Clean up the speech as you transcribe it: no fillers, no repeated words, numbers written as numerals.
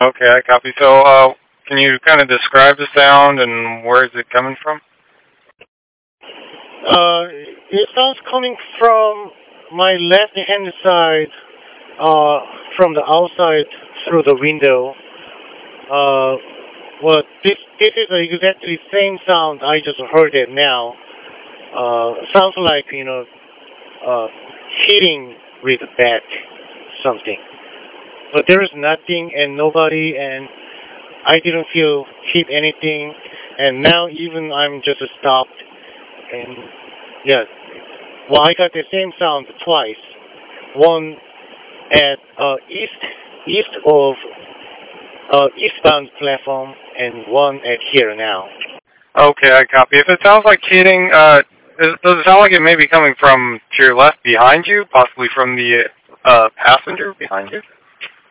Okay, I copy. So, can you kind of describe the sound and where is it coming from? It sounds coming from my left hand side, from the outside through the window. Uh, this is exactly same sound I just heard it now. Sounds like, uh, hitting with a bat, something. But there is nothing and nobody, and I didn't feel hit anything. And now even I'm just stopped, and yeah, well, I got the same sound twice. One at east of eastbound platform, and one at here now. Okay, I copy. If it sounds like hitting, does it sound like it may be coming from to your left behind you, possibly from the passenger behind you?